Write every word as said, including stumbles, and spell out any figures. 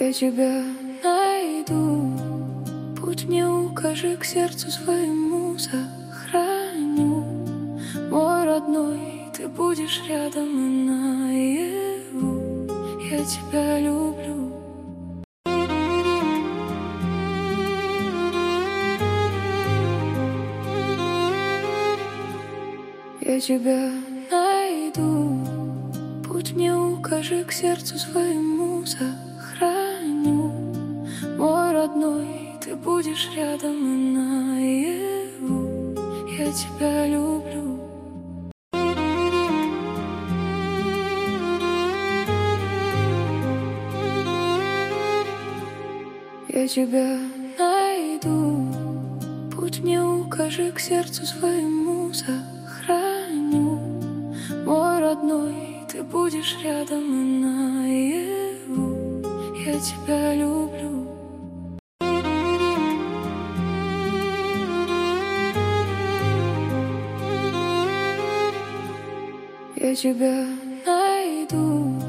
Я тебя найду, путь мне укажи, к сердцу своему сохраню. Мой родной, ты будешь рядом и наяву. Я тебя люблю. Я тебя найду, путь мне укажи, к сердцу своему сохраню. Мой родной, ты будешь рядом и наяву. Я тебя люблю. Я тебя найду, путь мне укажи, к сердцу своему сохраню. Мой родной, ты будешь рядом и наяву. Я тебя люблю. Я тебя